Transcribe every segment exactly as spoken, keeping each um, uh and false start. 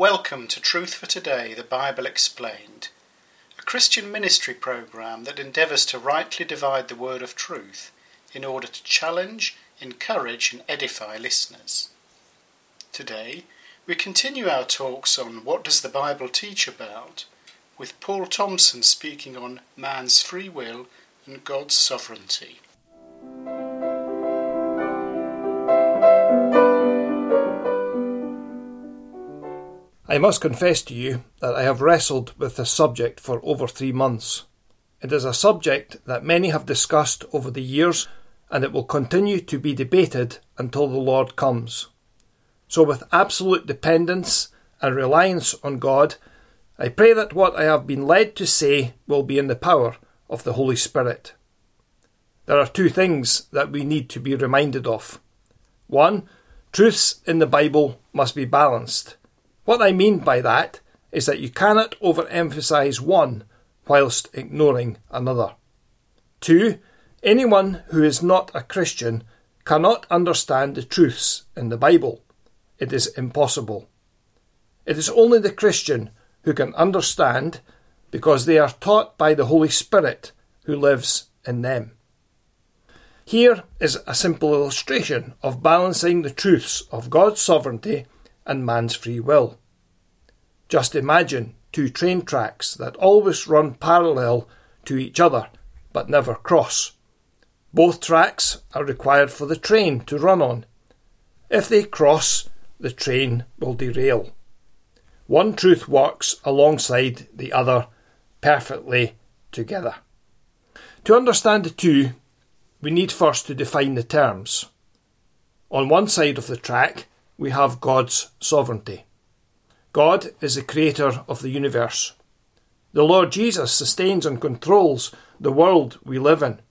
Welcome to Truth for Today, the Bible Explained, a Christian ministry programme that endeavours to rightly divide the word of truth in order to challenge, encourage and edify listeners. Today, we continue our talks on What Does the Bible Teach About, with Paul Thompson speaking on man's free will and God's sovereignty. I must confess to you that I have wrestled with this subject for over three months. It is a subject that many have discussed over the years, and it will continue to be debated until the Lord comes. So with absolute dependence and reliance on God, I pray that what I have been led to say will be in the power of the Holy Spirit. There are two things that we need to be reminded of. One, truths in the Bible must be balanced. What I mean by that is that you cannot overemphasize one whilst ignoring another. Two, anyone who is not a Christian cannot understand the truths in the Bible. It is impossible. It is only the Christian who can understand because they are taught by the Holy Spirit who lives in them. Here is a simple illustration of balancing the truths of God's sovereignty and man's free will. Just imagine two train tracks that always run parallel to each other but never cross. Both tracks are required for the train to run on. If they cross, the train will derail. One truth works alongside the other perfectly together. To understand the two, we need first to define the terms. On one side of the track, we have God's sovereignty. God is the creator of the universe. The Lord Jesus sustains and controls the world we live in.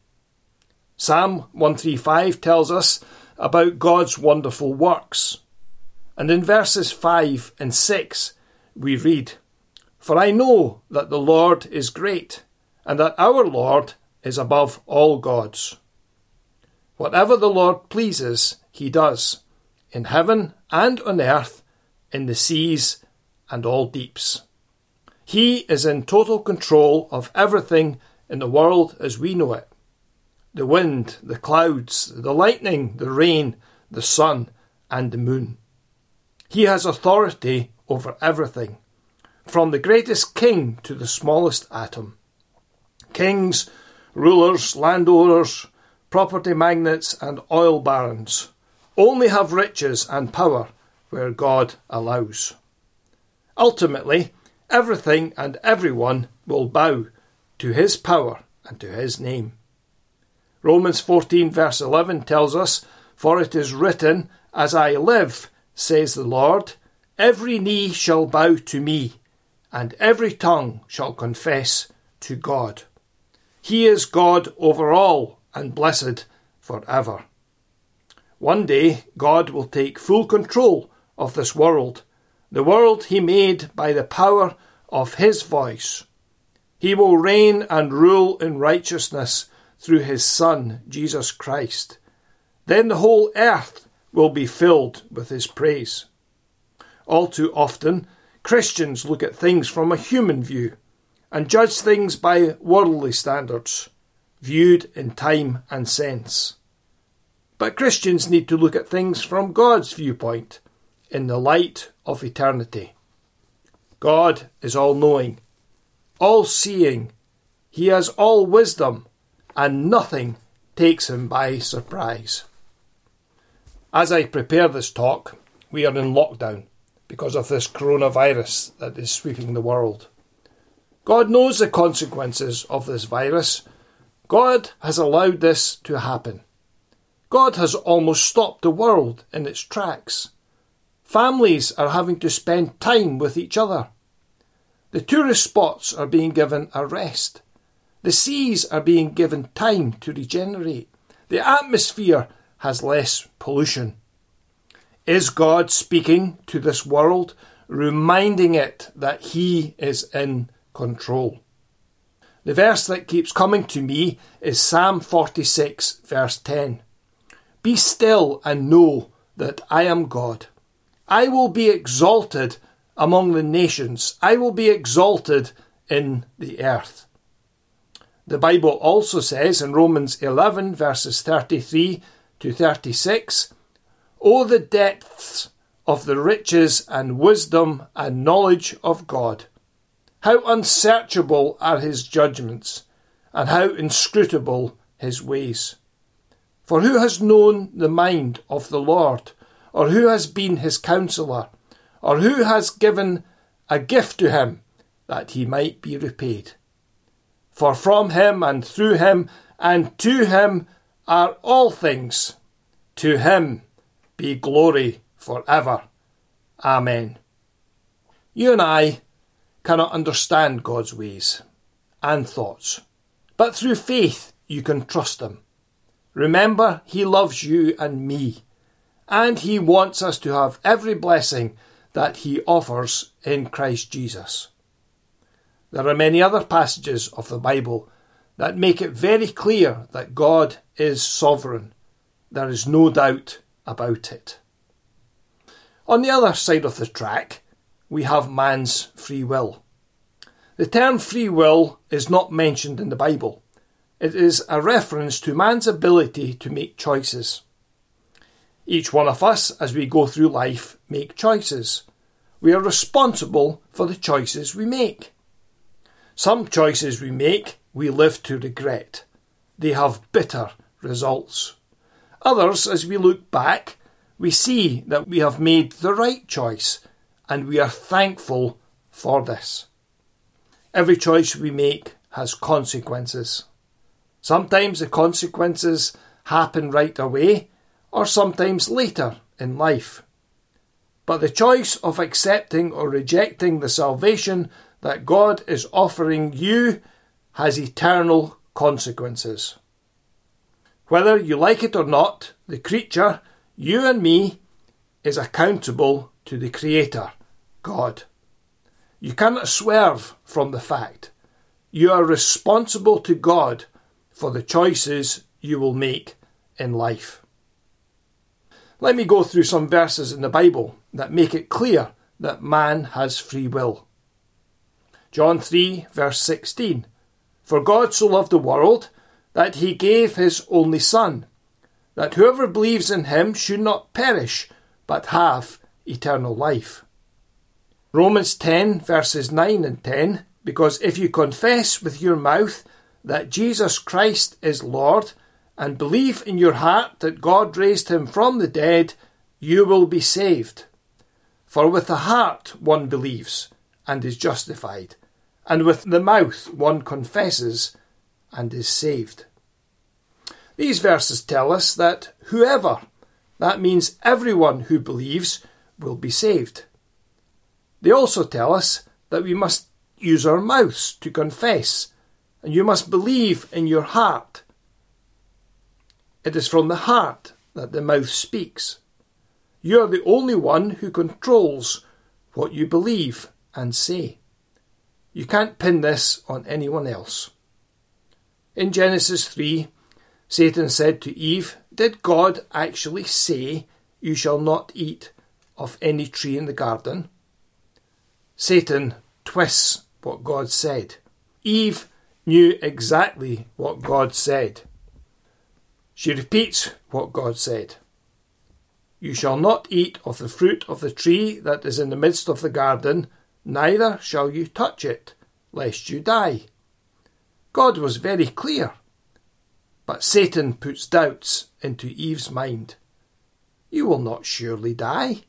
Psalm one thirty-five tells us about God's wonderful works. And in verses five and six we read, "For I know that the Lord is great, and that our Lord is above all gods. Whatever the Lord pleases, he does, in heaven and on earth, in the seas and all deeps. He is in total control of everything in the world as we know it. The wind, the clouds, the lightning, the rain, the sun and the moon. He has authority over everything, from the greatest king to the smallest atom. Kings, rulers, landowners, property magnates and oil barons only have riches and power where God allows. Ultimately, everything and everyone will bow to his power and to his name. Romans fourteen verse eleven tells us, "For it is written, as I live, says the Lord, every knee shall bow to me, and every tongue shall confess to God. He is God over all and blessed forever." One day, God will take full control of this world, the world he made by the power of his voice. He will reign and rule in righteousness through his Son, Jesus Christ. Then the whole earth will be filled with his praise. All too often, Christians look at things from a human view and judge things by worldly standards, viewed in time and sense. But Christians need to look at things from God's viewpoint, in the light of eternity. God is all-knowing, all-seeing. He has all wisdom, and nothing takes him by surprise. As I prepare this talk, we are in lockdown because of this coronavirus that is sweeping the world. God knows the consequences of this virus. God has allowed this to happen. God has almost stopped the world in its tracks. Families are having to spend time with each other. The tourist spots are being given a rest. The seas are being given time to regenerate. The atmosphere has less pollution. Is God speaking to this world, reminding it that he is in control? The verse that keeps coming to me is Psalm forty-six, verse ten. "Be still and know that I am God. I will be exalted among the nations. I will be exalted in the earth. The Bible also says in Romans eleven verses thirty-three to thirty-six, "O the depths of the riches and wisdom and knowledge of God! How unsearchable are his judgments, and how inscrutable his ways! For who has known the mind of the Lord, or who has been his counsellor, or who has given a gift to him, that he might be repaid? For from him, and through him, and to him are all things. To him be glory for ever. Amen." You and I cannot understand God's ways and thoughts, but through faith you can trust him. Remember, he loves you and me, and he wants us to have every blessing that he offers in Christ Jesus. There are many other passages of the Bible that make it very clear that God is sovereign. There is no doubt about it. On the other side of the track, we have man's free will. The term free will is not mentioned in the Bible. It is a reference to man's ability to make choices. Each one of us, as we go through life, make choices. We are responsible for the choices we make. Some choices we make, we live to regret. They have bitter results. Others, as we look back, we see that we have made the right choice, and we are thankful for this. Every choice we make has consequences. Sometimes the consequences happen right away, or sometimes later in life. But the choice of accepting or rejecting the salvation that God is offering you has eternal consequences. Whether you like it or not, the creature, you and me, is accountable to the Creator, God. You cannot swerve from the fact. You are responsible to God for the choices you will make in life. Let me go through some verses in the Bible that make it clear that man has free will. John three verse sixteen. "For God so loved the world that he gave his only Son, that whoever believes in him should not perish, but have eternal life." Romans ten verses nine and ten. "Because if you confess with your mouth that Jesus Christ is Lord, and believe in your heart that God raised him from the dead, you will be saved. For with the heart one believes and is justified, and with the mouth one confesses and is saved." These verses tell us that whoever, that means everyone who believes, will be saved. They also tell us that we must use our mouths to confess, and you must believe in your heart. It is from the heart that the mouth speaks. You are the only one who controls what you believe and say. You can't pin this on anyone else. In Genesis three, Satan said to Eve, "Did God actually say you shall not eat of any tree in the garden?" Satan twists what God said. Eve knew exactly what God said. She repeats what God said. "You shall not eat of the fruit of the tree that is in the midst of the garden, neither shall you touch it, lest you die." God was very clear. But Satan puts doubts into Eve's mind. "You will not surely die."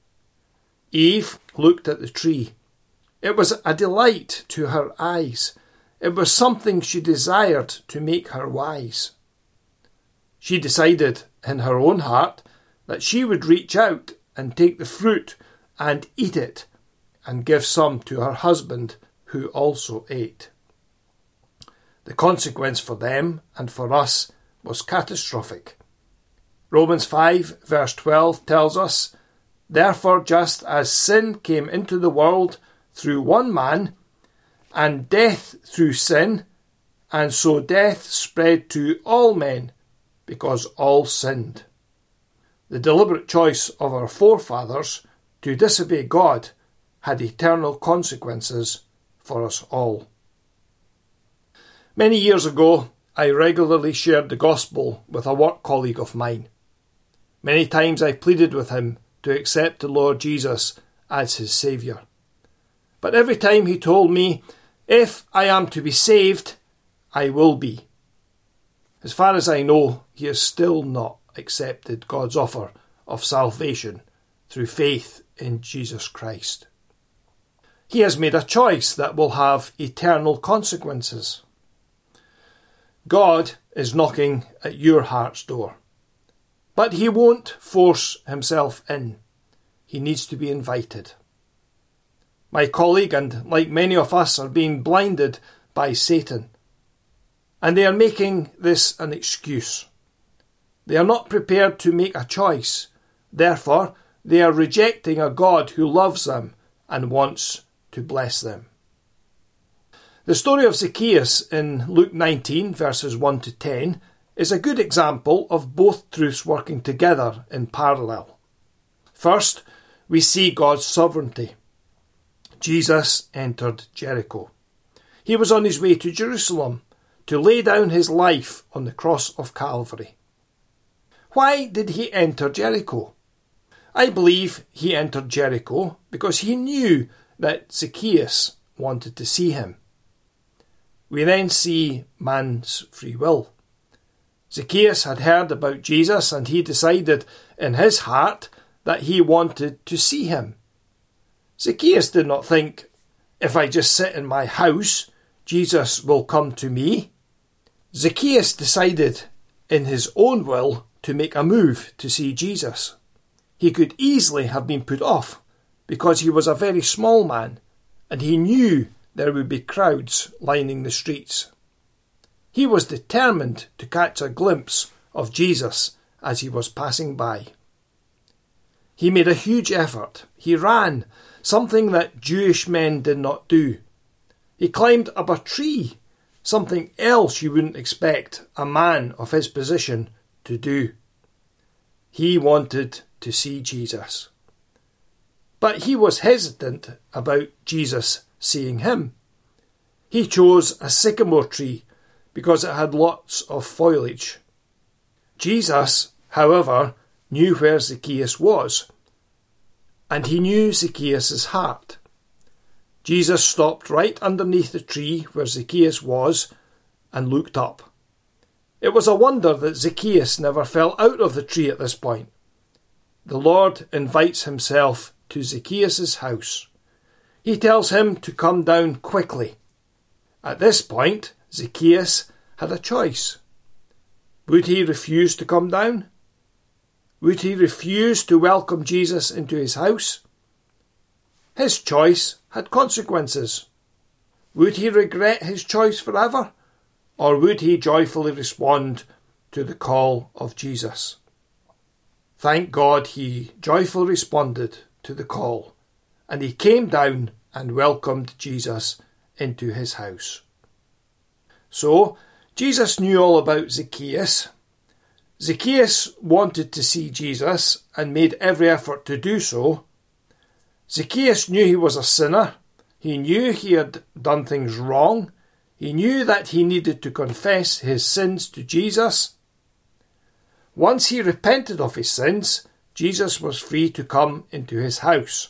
Eve looked at the tree. It was a delight to her eyes. It was something she desired to make her wise. She decided in her own heart that she would reach out and take the fruit and eat it, and give some to her husband, who also ate. The consequence for them and for us was catastrophic. Romans five verse twelve tells us, "Therefore, just as sin came into the world through one man, and death through sin, and so death spread to all men, because all sinned." The deliberate choice of our forefathers to disobey God had eternal consequences for us all. Many years ago, I regularly shared the gospel with a work colleague of mine. Many times I pleaded with him to accept the Lord Jesus as his Saviour. But every time he told me, if I am to be saved, I will be. As far as I know, he has still not accepted God's offer of salvation through faith in Jesus Christ. He has made a choice that will have eternal consequences. God is knocking at your heart's door, but he won't force himself in. He needs to be invited. My colleague, and like many of us, are being blinded by Satan, and they are making this an excuse. They are not prepared to make a choice. Therefore, they are rejecting a God who loves them and wants to bless them. The story of Zacchaeus in Luke nineteen, verses one to ten, is a good example of both truths working together in parallel. First, we see God's sovereignty. Jesus entered Jericho. He was on his way to Jerusalem to lay down his life on the cross of Calvary. Why did he enter Jericho? I believe he entered Jericho because he knew that Zacchaeus wanted to see him. We then see man's free will. Zacchaeus had heard about Jesus and he decided in his heart that he wanted to see him. Zacchaeus did not think, if I just sit in my house, Jesus will come to me. Zacchaeus decided in his own will to make a move to see Jesus. He could easily have been put off because he was a very small man and he knew there would be crowds lining the streets. He was determined to catch a glimpse of Jesus as he was passing by. He made a huge effort. He ran, something that Jewish men did not do. He climbed up a tree, something else you wouldn't expect a man of his position to do. He wanted to see Jesus. But he was hesitant about Jesus seeing him. He chose a sycamore tree because it had lots of foliage. Jesus, however, knew where Zacchaeus was, and he knew Zacchaeus' heart. Jesus stopped right underneath the tree where Zacchaeus was and looked up. It was a wonder that Zacchaeus never fell out of the tree at this point. The Lord invites himself to Zacchaeus' house. He tells him to come down quickly. At this point, Zacchaeus had a choice. Would he refuse to come down? Would he refuse to welcome Jesus into his house? His choice had consequences. Would he regret his choice forever? Or would he joyfully respond to the call of Jesus? Thank God he joyfully responded to the call, and he came down and welcomed Jesus into his house. So, Jesus knew all about Zacchaeus. Zacchaeus wanted to see Jesus and made every effort to do so. Zacchaeus knew he was a sinner. He knew he had done things wrong. He knew that he needed to confess his sins to Jesus. Once he repented of his sins, Jesus was free to come into his house.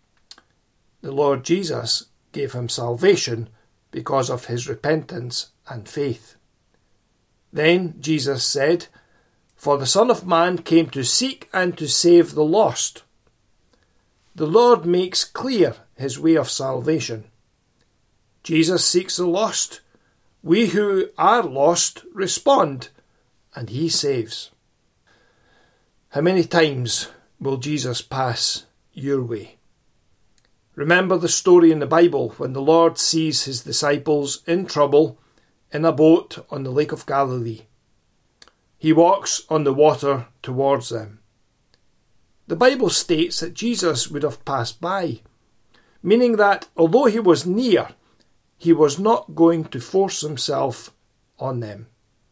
The Lord Jesus gave him salvation because of his repentance and faith. Then Jesus said, "For the Son of Man came to seek and to save the lost." The Lord makes clear his way of salvation. Jesus seeks the lost. We who are lost respond, and he saves. How many times will Jesus pass your way? Remember the story in the Bible when the Lord sees his disciples in trouble in a boat on the Lake of Galilee. He walks on the water towards them. The Bible states that Jesus would have passed by, meaning that although he was near, he was not going to force himself on them.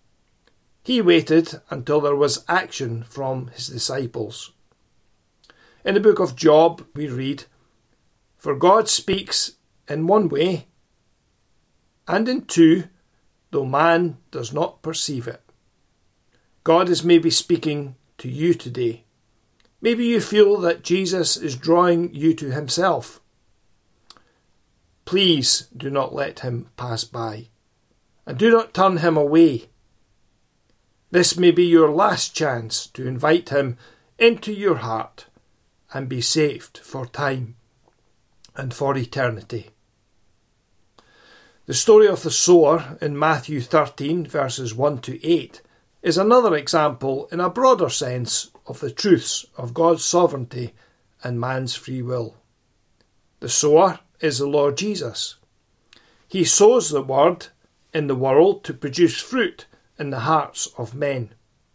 He waited until there was action from his disciples. In the book of Job, we read, For God speaks in one way, and in two, though man does not perceive it. God is maybe speaking to you today. Maybe you feel that Jesus is drawing you to himself. Please do not let him pass by, and do not turn him away. This may be your last chance to invite him into your heart and be saved for time and for eternity. The story of the sower in Matthew thirteen, verses one to eight, is another example in a broader sense of the truths of God's sovereignty and man's free will. The sower is the Lord Jesus. He sows the word in the world to produce fruit in the hearts of men.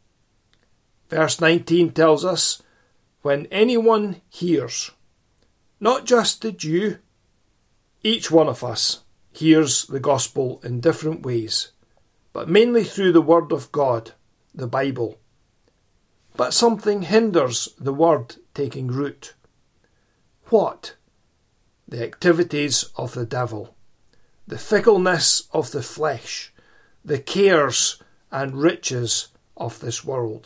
Verse nineteen tells us, when anyone hears, not just the Jew, each one of us hears the gospel in different ways, but mainly through the word of God, the Bible. But something hinders the word taking root. What? The activities of the devil, the fickleness of the flesh, the cares and riches of this world.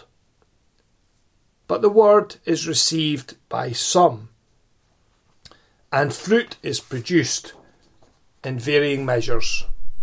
But the word is received by some, and fruit is produced in varying measures.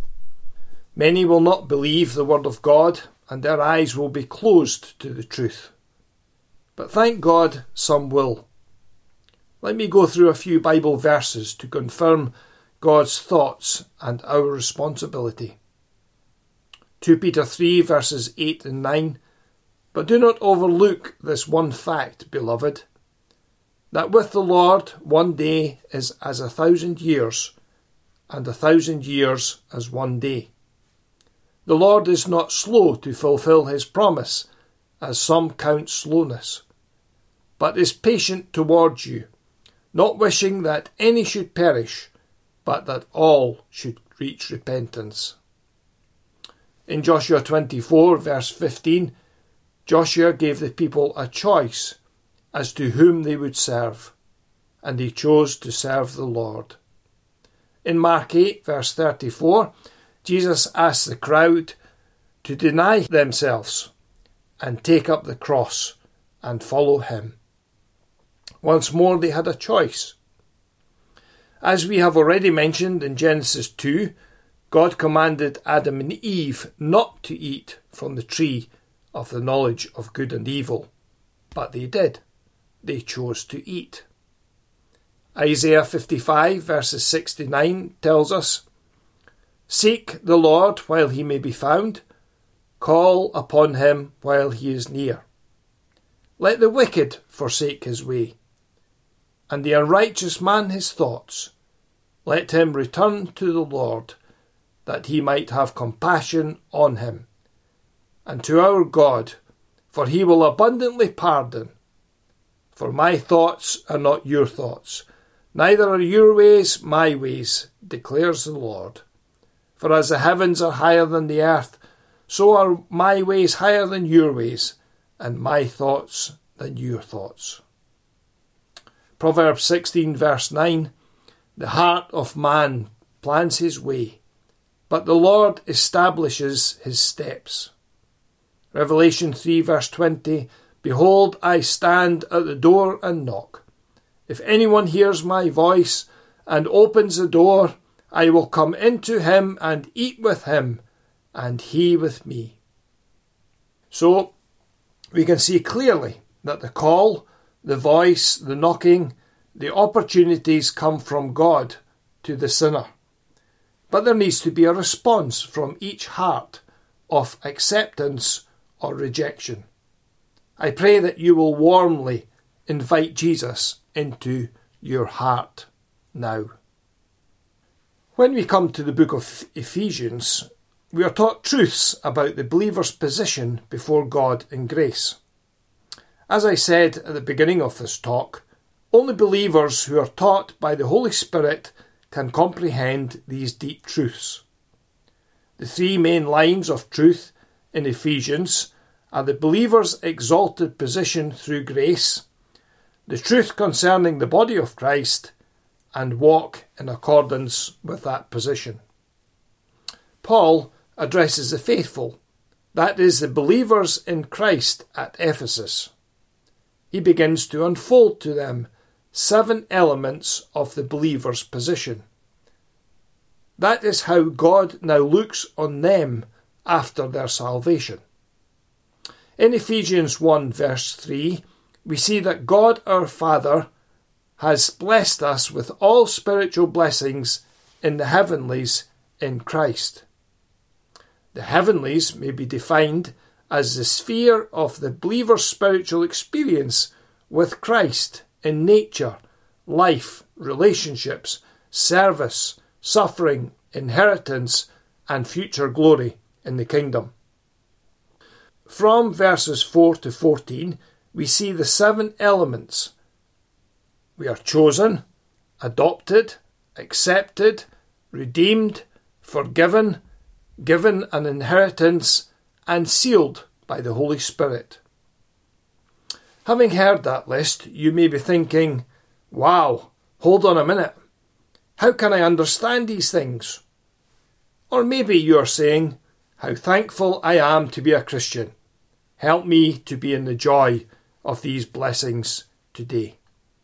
Many will not believe the word of God, and their eyes will be closed to the truth. But thank God some will. Let me go through a few Bible verses to confirm God's thoughts and our responsibility. Second Peter three, verses eight and nine. But do not overlook this one fact, beloved, that with the Lord one day is as a thousand years, and a thousand years as one day. The Lord is not slow to fulfill his promise, as some count slowness, but is patient towards you, not wishing that any should perish, but that all should reach repentance. In Joshua twenty-four, verse fifteen, Joshua gave the people a choice as to whom they would serve, and they chose to serve the Lord. In Mark eight, verse thirty-four, Jesus asked the crowd to deny themselves and take up the cross and follow him. Once more they had a choice. As we have already mentioned in Genesis two, God commanded Adam and Eve not to eat from the tree of the knowledge of good and evil, but they did. They chose to eat. Isaiah fifty-five, verses six to nine tells us, Seek the Lord while he may be found, call upon him while he is near. Let the wicked forsake his way, and the unrighteous man his thoughts. Let him return to the Lord, that he might have compassion on him, and to our God, for he will abundantly pardon. For my thoughts are not your thoughts, neither are your ways my ways, declares the Lord. For as the heavens are higher than the earth, so are my ways higher than your ways, and my thoughts than your thoughts. Proverbs sixteen, verse nine, The heart of man plans his way, but the Lord establishes his steps. Revelation three, verse twenty, Behold, I stand at the door and knock. If anyone hears my voice and opens the door, I will come into him and eat with him, and he with me. So, we can see clearly that the call, the voice, the knocking, the opportunities come from God to the sinner. But there needs to be a response from each heart of acceptance or rejection. I pray that you will warmly invite Jesus into your heart now. When we come to the book of Ephesians, we are taught truths about the believer's position before God in grace. As I said at the beginning of this talk, only believers who are taught by the Holy Spirit can comprehend these deep truths. The three main lines of truth in Ephesians are the believer's exalted position through grace, the truth concerning the body of Christ, and walk in accordance with that position. Paul addresses the faithful, that is, the believers in Christ at Ephesus. He begins to unfold to them seven elements of the believer's position. That is how God now looks on them after their salvation. In Ephesians one verse three, we see that God our Father has blessed us with all spiritual blessings in the heavenlies in Christ. The heavenlies may be defined as the sphere of the believer's spiritual experience with Christ in nature, life, relationships, service, suffering, inheritance, and future glory in the kingdom. From verses four to fourteen, we see the seven elements. We are chosen, adopted, accepted, redeemed, forgiven, given an inheritance, and sealed by the Holy Spirit. Having heard that list, you may be thinking, wow, hold on a minute. How can I understand these things? Or maybe you are saying, how thankful I am to be a Christian. Help me to be in the joy of these blessings today.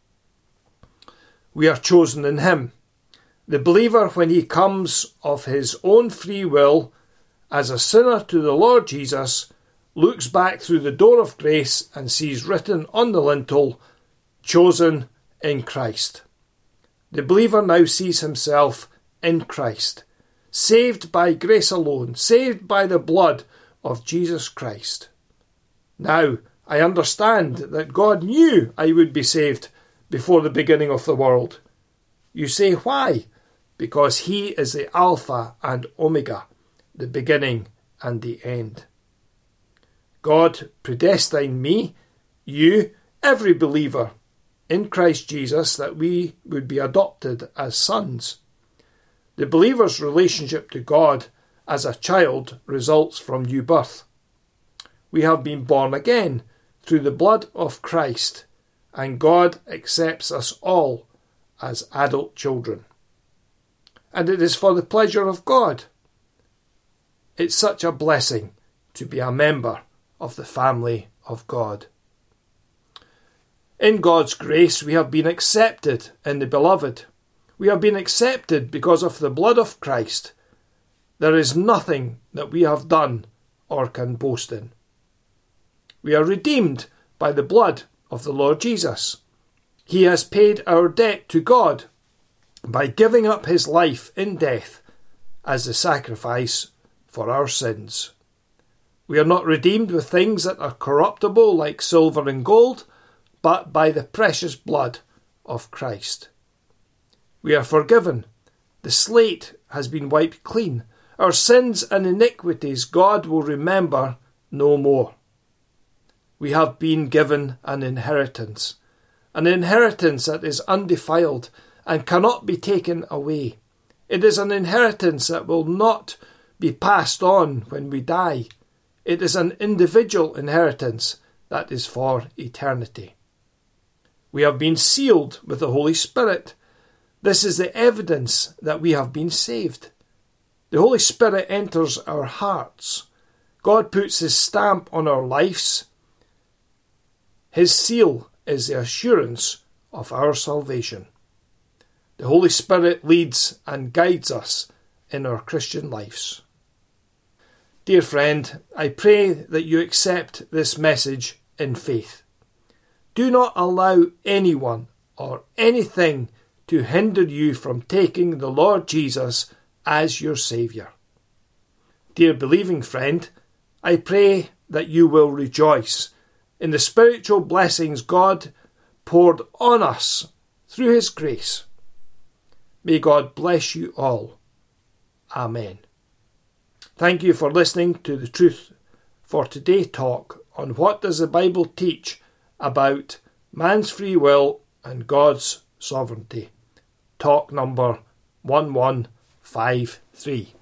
We are chosen in Him. The believer, when he comes of his own free will as a sinner to the Lord Jesus, looks back through the door of grace and sees written on the lintel, chosen in Christ. The believer now sees himself in Christ, saved by grace alone, saved by the blood of Jesus Christ. Now, I understand that God knew I would be saved before the beginning of the world. You say, why? Because He is the Alpha and Omega, the beginning and the end. God predestined me, you, every believer in Christ Jesus, that we would be adopted as sons. The believer's relationship to God as a child results from new birth. We have been born again through the blood of Christ, and God accepts us all as adult children. And it is for the pleasure of God. It's such a blessing to be a member of the family of God. In God's grace, we have been accepted in the Beloved. We have been accepted because of the blood of Christ. There is nothing that we have done or can boast in. We are redeemed by the blood of the Lord Jesus. He has paid our debt to God by giving up His life in death as the sacrifice for our sins. We are not redeemed with things that are corruptible like silver and gold, but by the precious blood of Christ. We are forgiven. The slate has been wiped clean. Our sins and iniquities God will remember no more. We have been given an inheritance, an inheritance that is undefiled and cannot be taken away. It is an inheritance that will not be passed on when we die. It is an individual inheritance that is for eternity. We have been sealed with the Holy Spirit. This is the evidence that we have been saved. The Holy Spirit enters our hearts. God puts His stamp on our lives. His seal is the assurance of our salvation. The Holy Spirit leads and guides us in our Christian lives. Dear friend, I pray that you accept this message in faith. Do not allow anyone or anything to hinder you from taking the Lord Jesus as your Saviour. Dear believing friend, I pray that you will rejoice in the spiritual blessings God poured on us through His grace. May God bless you all. Amen. Thank you for listening to the Truth for Today talk on what does the Bible teach about man's free will and God's sovereignty. Talk number one one five three.